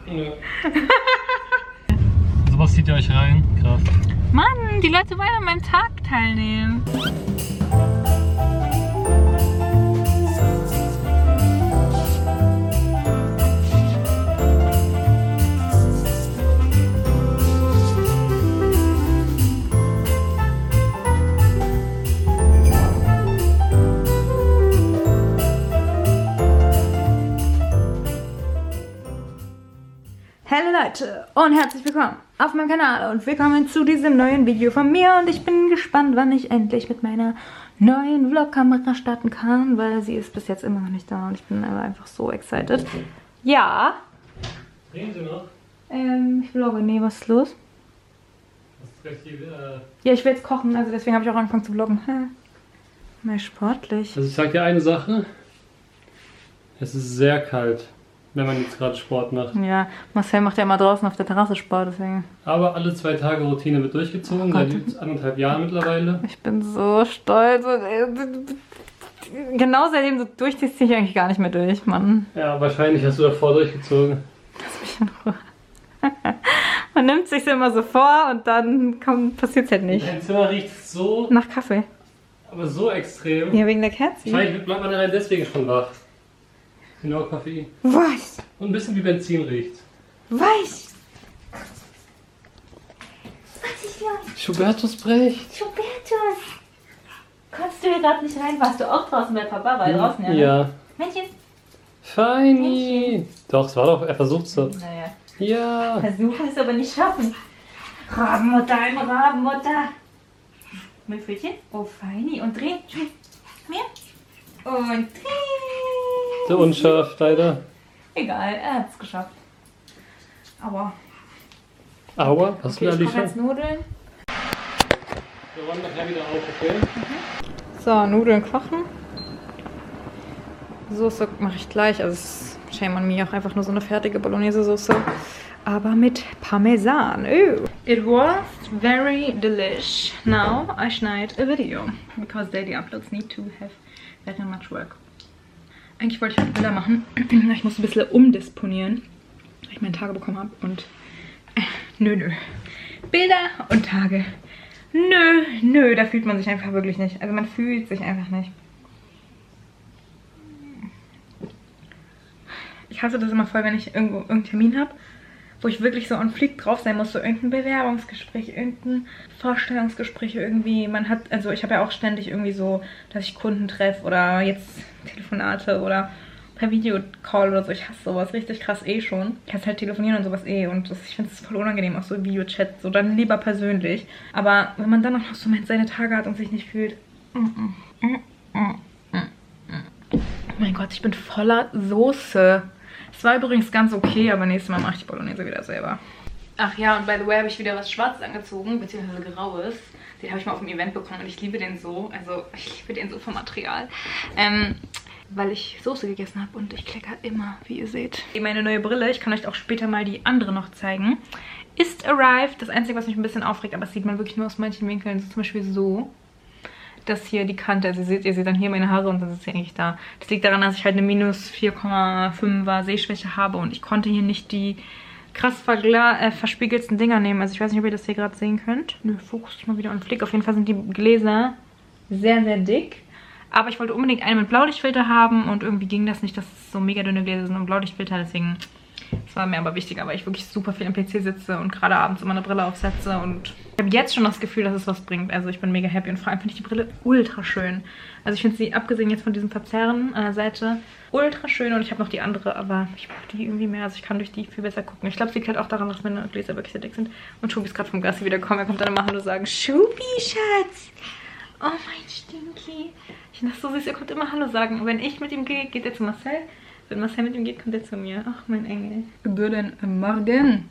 Ja. Sowas zieht ihr euch rein? Krass. Mann, die Leute wollen an meinem Tag teilnehmen. Hallo Leute und herzlich willkommen auf meinem Kanal und willkommen zu diesem neuen Video von mir und ich bin gespannt, wann ich endlich mit meiner neuen Vlogkamera starten kann, weil sie ist bis jetzt immer noch nicht da und ich bin aber einfach so excited. Ja. Drehen Sie noch? Ich vlogge. Nee, was ist los? Das ist richtig, Ja, ich will jetzt kochen, also deswegen habe ich auch angefangen zu vloggen. Mehr sportlich. Also ich sag dir eine Sache. Es ist sehr kalt, wenn man jetzt gerade Sport macht. Ja, Marcel macht ja immer draußen auf der Terrasse Sport, deswegen. Aber alle 2 Tage Routine wird durchgezogen, seit 1,5 Jahren mittlerweile. Ich bin so stolz. Genau seitdem du durchziehst, ziehe ich eigentlich gar nicht mehr durch, Mann. Ja, wahrscheinlich hast du davor durchgezogen. Lass mich in Ruhe. Man nimmt sich immer so vor und dann passiert es halt nicht. Dein Zimmer riecht so, Nach Kaffee. aber so extrem. Ja, wegen der Kerze. Wahrscheinlich bleibt man allein deswegen schon wach. Genau, Koffein. Was? Und ein bisschen wie Benzin riecht. Was? Schubertus Brecht. Schubertus. Konntest du hier gerade nicht rein? Warst du auch draußen, weil Papa war draußen, ja? Ja. Männchen? Feini. Doch, es war doch, er versucht es doch. Naja. Ja. Versuchen es aber nicht schaffen. Rabenmutter, eine Rabenmutter. Milchbrötchen. Oh, feini. Und dreh. Mehr. Und dreh. So unscharf, leider. Egal, er hat es geschafft. Aua. Aua, hast du Okay, da ich koche jetzt Nudeln. Wir räumen nachher wieder auf, okay? So, Nudeln kochen. Soße mache ich gleich. Also es ist shame on me, auch einfach nur so eine fertige Bolognese-Soße. Aber mit Parmesan. Ew. It was very delish. Now I schneide a video. Because daily uploads need to have very much work. Eigentlich wollte ich heute Bilder machen. Ich muss ein bisschen umdisponieren, weil ich meine Tage bekommen habe. Und nö. Bilder und Tage. Nö, da fühlt man sich einfach wirklich nicht. Also man fühlt sich einfach nicht. Ich hasse das immer voll, wenn ich irgendwo irgendeinen Termin habe, wo ich wirklich so on fleek drauf sein muss. So irgendein Bewerbungsgespräch, irgendein Vorstellungsgespräch irgendwie. Man hat, also ich habe ja auch ständig irgendwie so, dass ich Kunden treffe oder jetzt Telefonate oder per Videocall oder so. Ich hasse sowas richtig krass schon. Ich hasse halt telefonieren und sowas und ich finde es voll unangenehm, auch so Videochat, so dann lieber persönlich. Aber wenn man dann auch noch so seine Tage hat und sich nicht fühlt. Oh mein Gott, ich bin voller Soße. Es war übrigens ganz okay, aber nächstes Mal mache ich die Bolognese wieder selber. Ach ja, und by the way habe ich wieder was Schwarzes angezogen, beziehungsweise Graues. Den habe ich mal auf dem Event bekommen und ich liebe den so. Also ich liebe den so vom Material. Weil ich Soße gegessen habe und ich klecker immer, wie ihr seht. Meine neue Brille, ich kann euch auch später mal die andere noch zeigen, ist arrived. Das Einzige, was mich ein bisschen aufregt, aber das sieht man wirklich nur aus manchen Winkeln, so zum Beispiel so. Das hier die Kante, also ihr seht dann hier meine Haare und dann ist sie eigentlich da. Das liegt daran, dass ich halt eine minus 4,5er Sehschwäche habe und ich konnte hier nicht die krass verspiegelten Dinger nehmen. Also ich weiß nicht, ob ihr das hier gerade sehen könnt. Nö, Fokus ist mal wieder on flick. Auf jeden Fall sind die Gläser sehr, sehr dick. Aber ich wollte unbedingt eine mit Blaulichtfilter haben und irgendwie ging das nicht, dass es so mega dünne Gläser sind und Blaulichtfilter, deswegen, das war mir aber wichtiger, weil ich wirklich super viel am PC sitze und gerade abends immer eine Brille aufsetze und ich habe jetzt schon das Gefühl, dass es was bringt. Also ich bin mega happy und vor allem finde ich die Brille ultra schön. Also ich finde sie, abgesehen jetzt von diesem Verzerren an der Seite, ultra schön und ich habe noch die andere, aber ich mag die irgendwie mehr, also ich kann durch die viel besser gucken. Ich glaube, es liegt halt auch daran, dass meine Gläser wirklich sehr dick sind. Und Schubi ist gerade vom Gassi wiedergekommen, er kommt dann immer Hallo sagen. Schubi, Schatz! Oh mein Stinky. Ich finde das so süß, er kommt immer Hallo sagen. Und wenn ich mit ihm gehe, geht er zu Marcel. Wenn Marcel mit ihm geht, kommt er zu mir. Ach, mein Engel. Guten Morgen.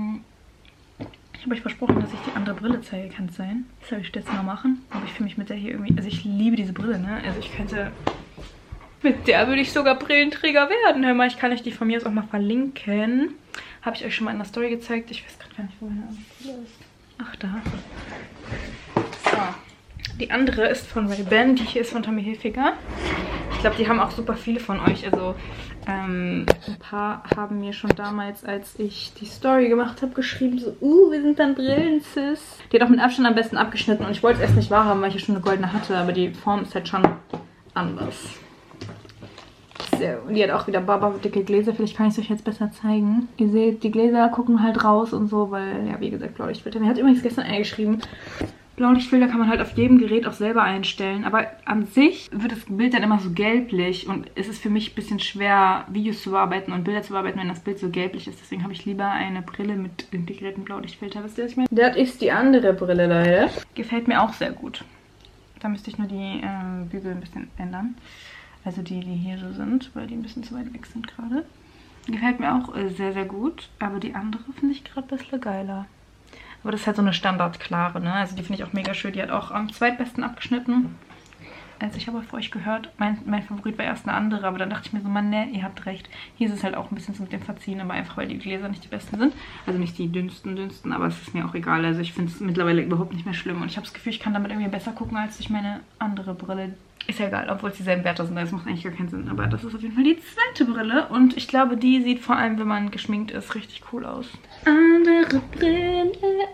Ich habe euch versprochen, dass ich die andere Brille zeige. Kann es sein? Das soll ich jetzt mal machen. Aber ich fühle mich mit der hier irgendwie... Also ich liebe diese Brille, ne? Also ich könnte... Mit der würde ich sogar Brillenträger werden. Hör mal, ich kann euch die von mir aus auch mal verlinken. Habe ich euch schon mal in der Story gezeigt. Ich weiß gerade gar nicht, wo meine andere Brille ist. Ach, da. So. Die andere ist von Ray-Ban, die hier ist von Tommy Hilfiger. Ich glaube, die haben auch super viele von euch. Also ein paar haben mir schon damals, als ich die Story gemacht habe, geschrieben, so, wir sind dann Brillen, Sis. Die hat auch mit Abstand am besten abgeschnitten und ich wollte es erst nicht wahrhaben, weil ich ja schon eine goldene hatte, aber die Form ist halt schon anders. So, und die hat auch wieder dicke Gläser, vielleicht kann ich es euch jetzt besser zeigen. Ihr seht, die Gläser gucken halt raus und so, weil, ja, wie gesagt, Blaulichtfilter. Mir hat übrigens gestern einer geschrieben, Blaulichtfilter kann man halt auf jedem Gerät auch selber einstellen, aber an sich wird das Bild dann immer so gelblich und es ist für mich ein bisschen schwer, Videos zu bearbeiten und Bilder zu bearbeiten, wenn das Bild so gelblich ist. Deswegen habe ich lieber eine Brille mit integriertem Blaulichtfilter. Wisst ihr, was ich meine? Das ist die andere Brille leider. Gefällt mir auch sehr gut. Da müsste ich nur die Bügel ein bisschen ändern. Also die hier so sind, weil die ein bisschen zu weit weg sind gerade. Gefällt mir auch sehr, sehr gut, aber die andere finde ich gerade ein bisschen geiler. Aber das ist halt so eine standardklare, ne? Also die finde ich auch mega schön. Die hat auch am zweitbesten abgeschnitten. Also ich habe vor euch gehört, mein Favorit war erst eine andere, aber dann dachte ich mir so, Mann, ne, ihr habt recht. Hier ist es halt auch ein bisschen so mit dem Verziehen, aber einfach, weil die Gläser nicht die besten sind. Also nicht die dünnsten, aber es ist mir auch egal. Also ich finde es mittlerweile überhaupt nicht mehr schlimm. Und ich habe das Gefühl, ich kann damit irgendwie besser gucken, als durch meine andere Brille. Ist ja egal, obwohl es dieselben Werte sind, das macht eigentlich gar keinen Sinn. Aber das ist auf jeden Fall die zweite Brille. Und ich glaube, die sieht vor allem, wenn man geschminkt ist, richtig cool aus. Andere Brille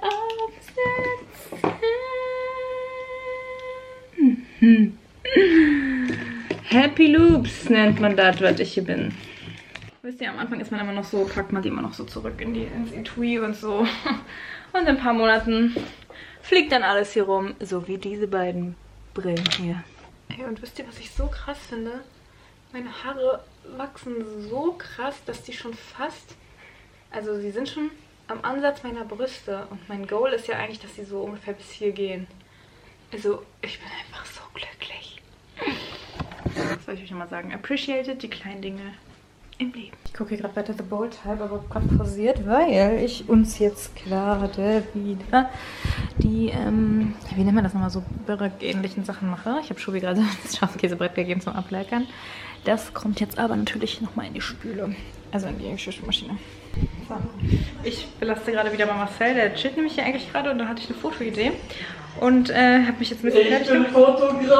aufsetzen. Happy Loops nennt man das, was ich hier bin. Wisst ihr, am Anfang ist man immer noch so, packt man die immer noch so zurück ins Etui und so. Und in ein paar Monaten fliegt dann alles hier rum, so wie diese beiden Brillen hier. Ey, und wisst ihr, was ich so krass finde? Meine Haare wachsen so krass, dass die schon fast, also sie sind schon am Ansatz meiner Brüste. Und mein Goal ist ja eigentlich, dass sie so ungefähr bis hier gehen. Also, ich bin einfach so glücklich. Was soll ich euch nochmal sagen? Appreciated die kleinen Dinge im Leben. Ich gucke hier gerade weiter The Bold Type, aber gerade pausiert, weil ich uns jetzt gerade wieder die, wie nennt man das nochmal, so Börek-ähnlichen Sachen mache. Ich habe Schubi gerade das Schafskäsebrett gegeben zum Ableckern. Das kommt jetzt aber natürlich nochmal in die Spüle. Also in die Geschirrspülmaschine. So. Ich belaste gerade wieder bei Marcel, der chillt nämlich hier eigentlich gerade und dann hatte ich eine Fotoidee. Und habe mich jetzt ein bisschen fertig gemacht. Ich bin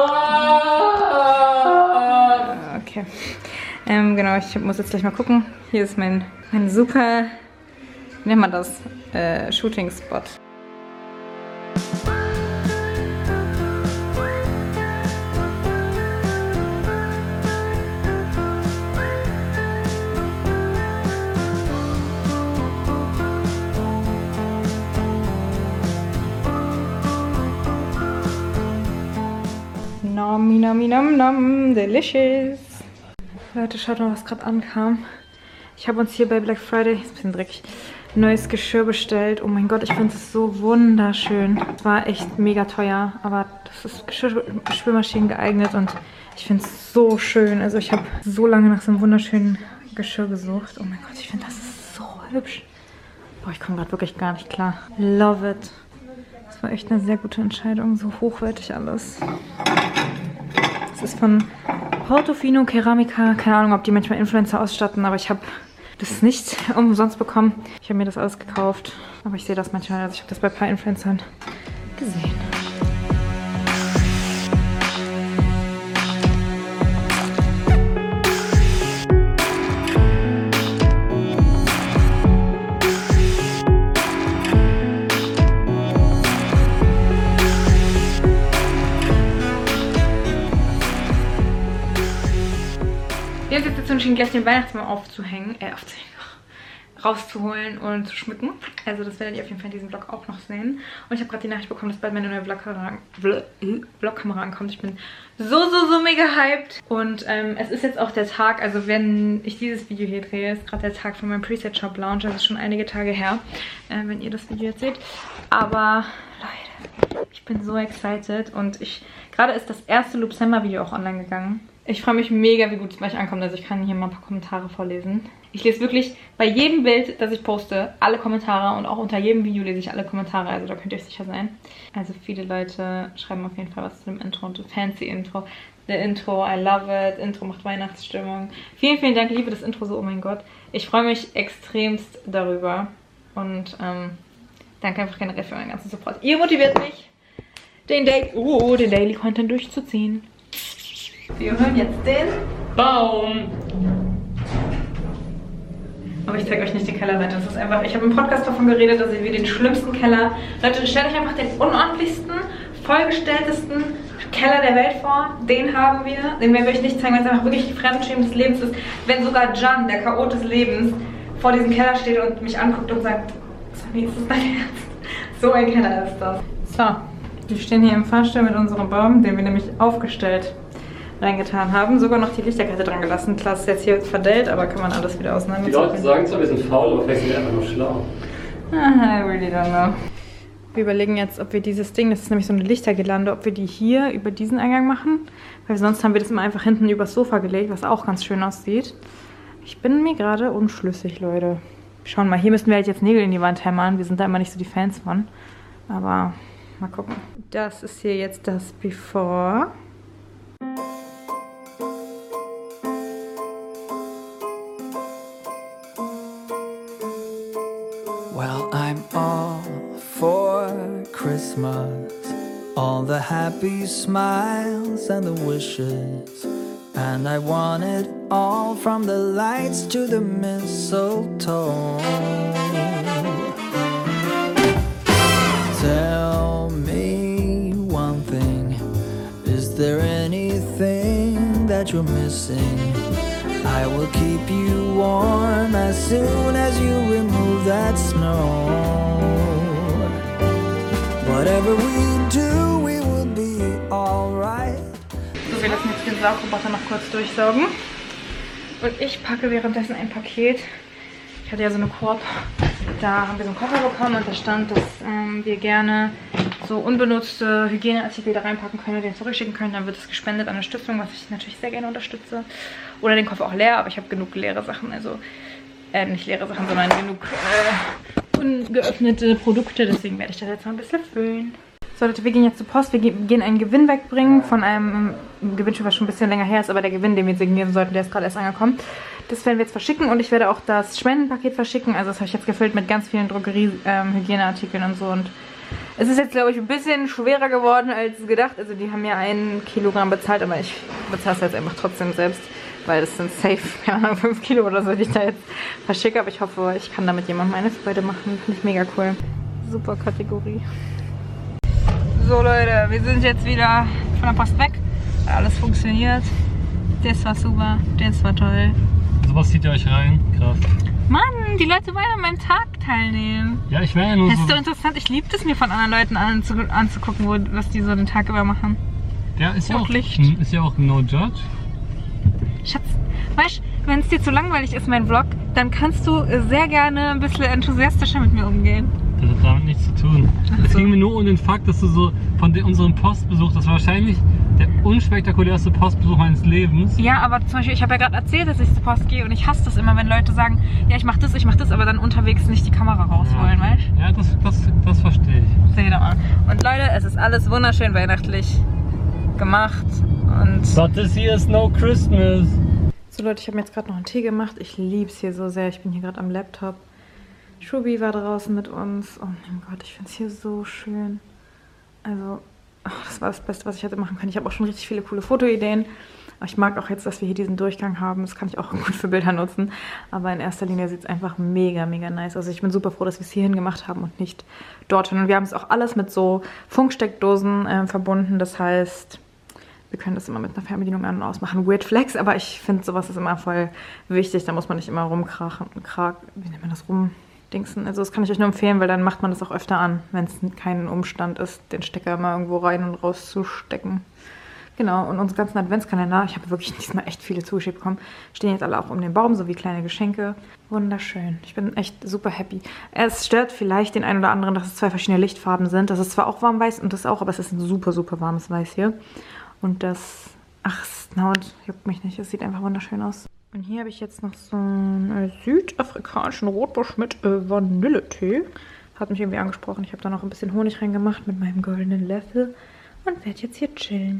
Fotograf! Okay. Genau, ich muss jetzt gleich mal gucken. Hier ist mein super, wie nennt man das, Shooting-Spot. Nom, nom, nom, nom, delicious. Leute, schaut mal, was gerade ankam. Ich habe uns hier bei Black Friday, ist ein bisschen dreckig, neues Geschirr bestellt. Oh mein Gott, ich finde es so wunderschön. Es war echt mega teuer, aber das ist Geschirrspülmaschinen geeignet und ich finde es so schön. Also ich habe so lange nach so einem wunderschönen Geschirr gesucht. Oh mein Gott, ich finde das ist so hübsch. Boah, ich komme gerade wirklich gar nicht klar. Love it. Das war echt eine sehr gute Entscheidung. So hochwertig alles. Das ist von Portofino Keramica. Keine Ahnung, ob die manchmal Influencer ausstatten, aber ich habe das nicht umsonst bekommen. Ich habe mir das alles gekauft. Aber ich sehe das manchmal. Also ich habe das bei ein paar Influencern gesehen. Wir haben uns jetzt entschieden, gleich den Weihnachtsbaum rauszuholen und zu schmücken. Also das werdet ihr auf jeden Fall in diesem Vlog auch noch sehen. Und ich habe gerade die Nachricht bekommen, dass bald meine neue Vlogkamera ankommt. Ich bin so mega hyped. Und es ist jetzt auch der Tag, also wenn ich dieses Video hier drehe, ist gerade der Tag von meinem Preset-Shop-Launch. Das ist schon einige Tage her, wenn ihr das Video jetzt seht. Aber Leute, ich bin so excited. Und gerade ist das erste Loopsember-Video auch online gegangen. Ich freue mich mega, wie gut es gleich ankommt. Also ich kann hier mal ein paar Kommentare vorlesen. Ich lese wirklich bei jedem Bild, das ich poste, alle Kommentare. Und auch unter jedem Video lese ich alle Kommentare. Also da könnt ihr euch sicher sein. Also viele Leute schreiben auf jeden Fall was zu dem Intro und dem fancy Intro. Der Intro, I love it. Intro macht Weihnachtsstimmung. Vielen, vielen Dank. Ich liebe das Intro so. Oh mein Gott. Ich freue mich extremst darüber. Und danke einfach generell für euren ganzen Support. Ihr motiviert mich, den Daily Content durchzuziehen. Wir hören jetzt den Baum. Aber ich zeige euch nicht den Keller weiter. Das ist einfach, ich habe im Podcast davon geredet, dass wir den schlimmsten Keller... Leute, stellt euch einfach den unordentlichsten, vollgestelltesten Keller der Welt vor. Den haben wir. Den werden wir euch nicht zeigen, weil es einfach wirklich Fremdschämen des Lebens ist. Wenn sogar Jan, der Chaot des Lebens, vor diesem Keller steht und mich anguckt und sagt, Sammy, ist das dein Ernst? So ein Keller ist das. So, wir stehen hier im Fahrstuhl mit unserem Baum, den wir nämlich aufgestellt reingetan haben. Sogar noch die Lichterkette dran gelassen. Klar, ist jetzt hier verdellt, aber kann man alles wieder auseinander. Die Leute sagen zwar, wir sind faul, aber vielleicht sind wir einfach nur schlau. I really don't know. Wir überlegen jetzt, ob wir dieses Ding, das ist nämlich so eine Lichtergirlande, ob wir die hier über diesen Eingang machen. Weil sonst haben wir das immer einfach hinten übers Sofa gelegt, was auch ganz schön aussieht. Ich bin mir gerade unschlüssig, Leute. Schauen mal, hier müssten wir halt jetzt Nägel in die Wand hämmern. Wir sind da immer nicht so die Fans von. Aber mal gucken. Das ist hier jetzt das Before. Well, I'm all for Christmas, all the happy smiles and the wishes, and I want it all from the lights to the mistletoe. Tell me one thing, is there anything that you're missing? I will keep you warm as soon as you remove that snow. Whatever we do, we will be alright. So, wir lassen jetzt den Saugroboter noch kurz durchsaugen. Und ich packe währenddessen ein Paket. Ich hatte ja so eine Koop. Da haben wir so einen Koffer bekommen und da stand, dass wir gerne so unbenutzte Hygieneartikel da reinpacken können und den zurückschicken können. Dann wird es gespendet an eine Stiftung, was ich natürlich sehr gerne unterstütze. Oder den Koffer auch leer, aber ich habe genug leere Sachen. Also nicht leere Sachen, sondern genug ungeöffnete Produkte. Deswegen werde ich das jetzt mal ein bisschen füllen. So Leute, wir gehen jetzt zur Post. Wir gehen einen Gewinn wegbringen von einem Gewinnspiel, was schon ein bisschen länger her ist. Aber der Gewinn, den wir signieren sollten, der ist gerade erst angekommen. Das werden wir jetzt verschicken und ich werde auch das Spendenpaket verschicken. Also das habe ich jetzt gefüllt mit ganz vielen Drogerie-Hygieneartikeln und so. Und es ist jetzt, glaube ich, ein bisschen schwerer geworden als gedacht. Also die haben ja 1 Kilogramm bezahlt, aber ich bezahle es jetzt einfach trotzdem selbst. Weil das sind safe, ja, 5 Kilo oder so, die ich da jetzt verschicke. Aber ich hoffe, ich kann damit jemandem eine Freude machen. Finde ich mega cool. Super Kategorie. So Leute, wir sind jetzt wieder von der Post weg. Alles funktioniert. Das war super, das war toll. Sowas zieht ihr euch rein? Krass. Mann, die Leute wollen an meinem Tag teilnehmen. Ja, ich wäre ja nur das so... ist so interessant. Ich liebe es mir von anderen Leuten anzugucken, was die so den Tag über machen. Ja, ist Licht. Ist ja auch no judge. Schatz, weißt du, wenn es dir zu langweilig ist, mein Vlog, dann kannst du sehr gerne ein bisschen enthusiastischer mit mir umgehen. Das hat damit nichts zu tun. Es ging mir nur um den Fakt, dass du so von unserem Postbesuch, das war wahrscheinlich der unspektakulärste Postbesuch meines Lebens. Ja, aber zum Beispiel, ich habe ja gerade erzählt, dass ich zur Post gehe und ich hasse das immer, wenn Leute sagen, ja, ich mach das, aber dann unterwegs nicht die Kamera rausholen, weißt du? Ja, das verstehe ich. Seht ihr mal. Und Leute, es ist alles wunderschön weihnachtlich gemacht und... But this year is no Christmas. So Leute, ich habe mir jetzt gerade noch einen Tee gemacht. Ich liebe es hier so sehr. Ich bin hier gerade am Laptop. Schubi war draußen mit uns. Oh mein Gott, ich finde es hier so schön. Also, das war das Beste, was ich hätte machen können. Ich habe auch schon richtig viele coole Fotoideen. Aber ich mag auch jetzt, dass wir hier diesen Durchgang haben. Das kann ich auch gut für Bilder nutzen. Aber in erster Linie sieht es einfach mega, mega nice aus. Also ich bin super froh, dass wir es hierhin gemacht haben und nicht dorthin. Und wir haben es auch alles mit so Funksteckdosen verbunden. Das heißt... Wir können das immer mit einer Fernbedienung an- und ausmachen. Weird Flex, aber ich finde, sowas ist immer voll wichtig. Da muss man nicht immer rumkrachen. Wie nennt man das? Rumdingsen. Also das kann ich euch nur empfehlen, weil dann macht man das auch öfter an, wenn es kein Umstand ist, den Stecker mal irgendwo rein und raus zu stecken. Genau, und unsere ganzen Adventskalender, ich habe wirklich diesmal echt viele zugeschickt bekommen, stehen jetzt alle auch um den Baum, so wie kleine Geschenke. Wunderschön. Ich bin echt super happy. Es stört vielleicht den einen oder anderen, dass es 2 verschiedene Lichtfarben sind. Das ist zwar auch warm-weiß und das auch, aber es ist ein super, super warmes Weiß hier. Und das, Snout juckt mich nicht, es sieht einfach wunderschön aus. Und hier habe ich jetzt noch so einen südafrikanischen Rotbusch mit Vanilletee. Hat mich irgendwie angesprochen. Ich habe da noch ein bisschen Honig reingemacht mit meinem goldenen Löffel und werde jetzt hier chillen.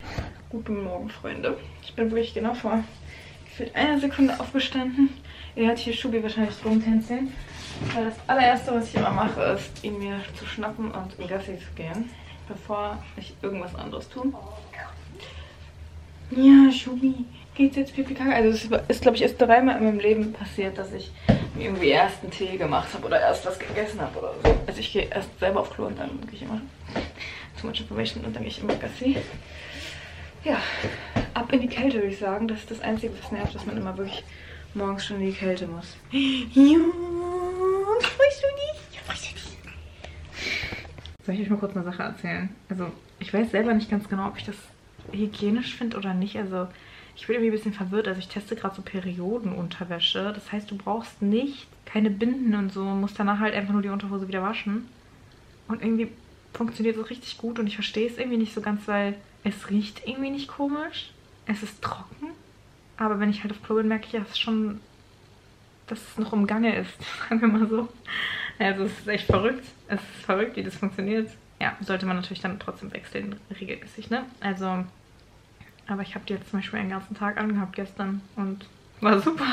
Guten Morgen, Freunde. Ich bin wirklich genau vor gefühlt einer Sekunde aufgestanden. Ihr hört hier Schubi wahrscheinlich rumtänzeln. Weil das allererste, was ich immer mache, ist, ihn mir zu schnappen und in Gassi zu gehen, bevor ich irgendwas anderes tue. Ja, Schubi, geht's jetzt Pipi Kaka? Also es ist, glaube ich, erst 3-mal in meinem Leben passiert, dass ich mir irgendwie erst einen Tee gemacht habe oder erst was gegessen habe oder so. Also ich gehe erst selber auf Klo und dann gehe ich immer too much information und dann gehe ich immer Gassi. Ja, ab in die Kälte würde ich sagen. Das ist das Einzige, was nervt, dass man immer wirklich morgens schon in die Kälte muss. Ja, freust du dich? Ja, freust du dich? Soll ich euch mal kurz eine Sache erzählen? Also ich weiß selber nicht ganz genau, ob ich das hygienisch finde oder nicht. Also ich bin irgendwie ein bisschen verwirrt. Also ich teste gerade so Periodenunterwäsche. Das heißt, du brauchst nicht keine Binden und so. Musst danach halt einfach nur die Unterhose wieder waschen. Und irgendwie funktioniert es richtig gut. Und ich verstehe es irgendwie nicht so ganz, weil es riecht irgendwie nicht komisch. Es ist trocken. Aber wenn ich halt auf Klo bin, merke ich ja schon, dass es noch im Gange ist. Sagen wir mal so. Also es ist echt verrückt. Es ist verrückt, wie das funktioniert. Ja, sollte man natürlich dann trotzdem wechseln, regelmäßig, ne? Also, aber ich habe die jetzt zum Beispiel einen ganzen Tag angehabt gestern und war super.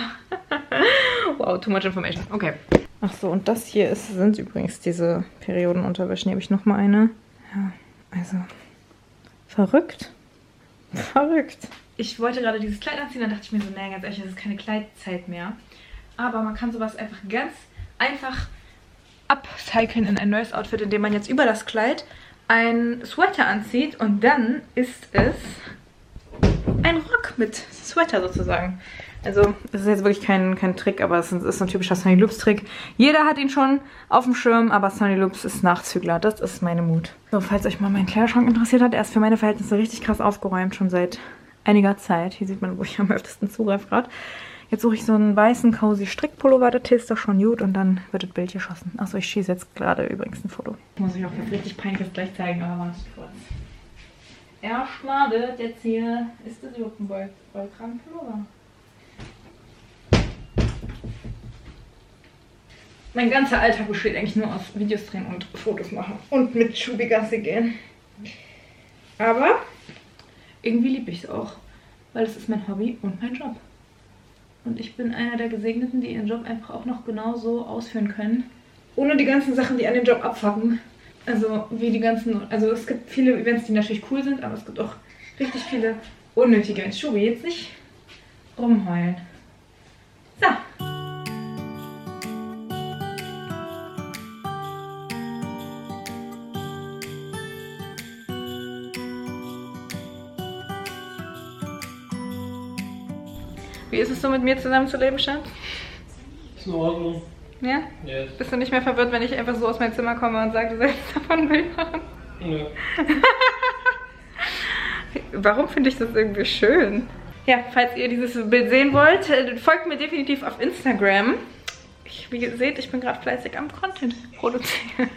Wow, too much information. Okay. Ach so, und das hier sind übrigens diese Periodenunterwäsche. Hier habe ich nochmal eine. Ja, also, verrückt. Verrückt. Ich wollte gerade dieses Kleid anziehen, dann dachte ich mir so, naja, ganz ehrlich, das ist keine Kleidzeit mehr. Aber man kann sowas einfach ganz einfach upcyclen in ein neues Outfit, indem man jetzt über das Kleid ein Sweater anzieht und dann ist es ein Rock mit Sweater sozusagen. Also das ist jetzt wirklich kein Trick, aber es ist ein typischer Sunny Loops Trick. Jeder hat ihn schon auf dem Schirm, aber Sunny Loops ist Nachzügler. Das ist meine Mut. So, falls euch mal mein Kleiderschrank interessiert hat, er ist für meine Verhältnisse richtig krass aufgeräumt, schon seit einiger Zeit. Hier sieht man, wo ich am öftesten zugreife gerade. Jetzt suche ich so einen weißen, cozy Strickpullover, der ist doch schon gut und dann wird das Bild geschossen. Achso, ich schieße jetzt gerade übrigens ein Foto. Ich muss euch auch was richtig Peinliches gleich zeigen, aber wartet kurz. Erstmal wird jetzt hier, ist das überhaupt ein Wollkragenpullover? Mein ganzer Alltag besteht eigentlich nur aus Videos drehen und Fotos machen und mit Schubi Gassi gehen. Aber irgendwie liebe ich es auch, weil es ist mein Hobby und mein Job. Und ich bin einer der Gesegneten, die ihren Job einfach auch noch genauso ausführen können. Ohne die ganzen Sachen, die an den Job abfacken. Also wie die ganzen, also es gibt viele Events, die natürlich cool sind, aber es gibt auch richtig viele unnötige Events. Schubi, jetzt nicht rumheulen. So. Wie ist es so, mit mir zusammenzuleben, Schatz? Ist in Ordnung. Ja? Yes. Bist du nicht mehr verwirrt, wenn ich einfach so aus meinem Zimmer komme und sage, du sollst davon ein Bild machen? Ja. Warum finde ich das irgendwie schön? Ja, falls ihr dieses Bild sehen wollt, folgt mir definitiv auf Instagram. Wie ihr seht, ich bin gerade fleißig am Content produzieren.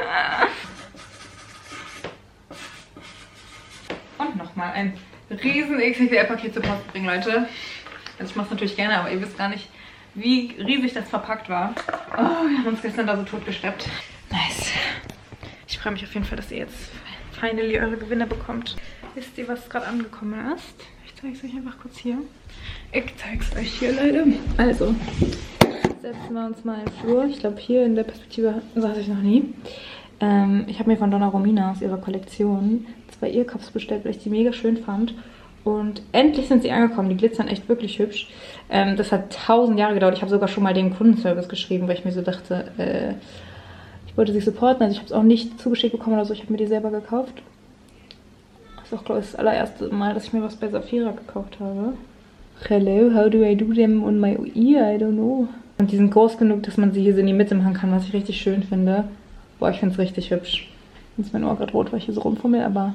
Und nochmal ein riesen XXL-Paket zur Post bringen, Leute. Also ich mache es natürlich gerne, aber ihr wisst gar nicht, wie riesig das verpackt war. Oh, wir haben uns gestern da so tot gesteppt. Nice. Ich freue mich auf jeden Fall, dass ihr jetzt finally eure Gewinne bekommt. Wisst ihr, was gerade angekommen ist? Ich zeige es euch einfach kurz hier. Ich zeige es euch hier, Leute. Also, setzen wir uns mal in den Flur. Ich glaube, hier in der Perspektive saß ich noch nie. Ich habe mir von Donna Romina aus ihrer Kollektion 2 Earcups bestellt, weil ich die mega schön fand. Und endlich sind sie angekommen. Die glitzern echt wirklich hübsch. Das hat 1000 Jahre gedauert. Ich habe sogar schon mal dem Kundenservice geschrieben, weil ich mir so dachte, ich wollte sie supporten. Also ich habe es auch nicht zugeschickt bekommen oder so. Ich habe mir die selber gekauft. Das ist auch, glaube ich, das allererste Mal, dass ich mir was bei Safira gekauft habe. Hello, how do I do them on my ear? I don't know. Und die sind groß genug, dass man sie hier so in die Mitte machen kann, was ich richtig schön finde. Boah, ich finde es richtig hübsch. Jetzt ist mein Ohr gerade rot, weil ich hier so rumfummel, aber...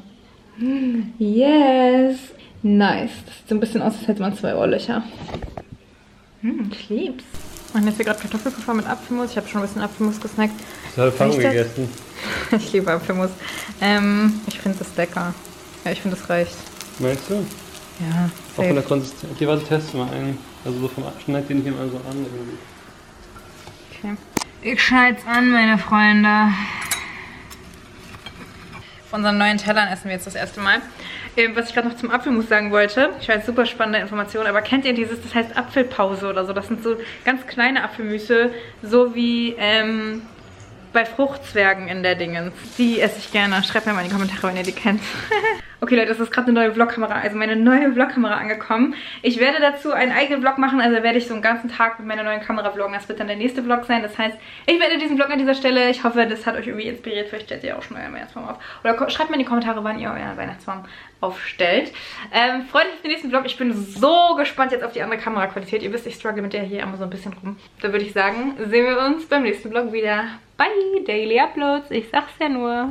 Yes! Nice. Das sieht so ein bisschen aus, als hätte man 2 Ohrlöcher. Ich lieb's. Und jetzt hier gerade Kartoffelpuffer mit Apfelmus. Ich habe schon ein bisschen Apfelmus gesnackt. Ich habe Fangen gegessen. Ich liebe Apfelmus. Ich finde das lecker. Ja, ich finde das reicht. Meinst du? Ja. Auch von der Konsistenz. Okay, warte, testen wir einen. Also so vom Schneid den hier mal so an. Okay. Ich schneid's an, meine Freunde. Von unseren neuen Tellern essen wir jetzt das erste Mal. Was ich gerade noch zum Apfelmus sagen wollte, ich weiß, super spannende Information, aber kennt ihr dieses, das heißt Apfelpause oder so? Das sind so ganz kleine Apfelmüsse, so wie bei Fruchtzwergen in der Dingens. Die esse ich gerne. Schreibt mir mal in die Kommentare, wenn ihr die kennt. Okay Leute, es ist gerade eine neue Vlogkamera, also meine neue Vlogkamera angekommen. Ich werde dazu einen eigenen Vlog machen, also werde ich so einen ganzen Tag mit meiner neuen Kamera vloggen. Das wird dann der nächste Vlog sein. Das heißt, ich werde diesen Vlog an dieser Stelle, ich hoffe, das hat euch irgendwie inspiriert. Vielleicht stellt ihr auch schon euren Weihnachtsbaum auf. Oder schreibt mir in die Kommentare, wann ihr euren Weihnachtsbaum aufstellt. Freut euch auf den nächsten Vlog. Ich bin so gespannt jetzt auf die andere Kameraqualität. Ihr wisst, ich struggle mit der hier immer so ein bisschen rum. Da würde ich sagen, sehen wir uns beim nächsten Vlog wieder. Bye, Daily Uploads. Ich sag's ja nur.